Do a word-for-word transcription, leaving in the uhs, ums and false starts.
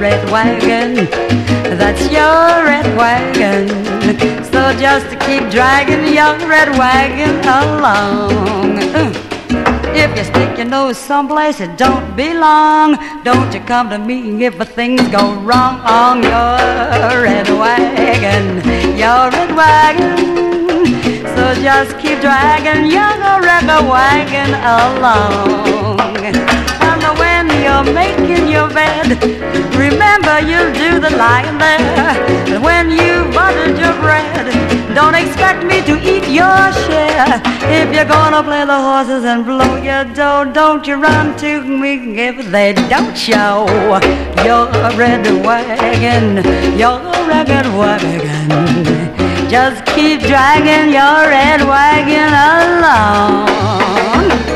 red wagon. That's your red wagon. So just keep dragging your red wagon along. Uh. If you stick your nose someplace it don't belong, don't you come to me if things go wrong on your red wagon, your red wagon. So just keep dragging your red wagon along. And when you're making your bed, remember you'll do the lying there. And when you've buttered your bread, don't expect me to eat your share. If you're gonna play the horses and blow your dough, don't you run to me if they don't show your red wagon, your red wagon. Just keep dragging your red wagon along.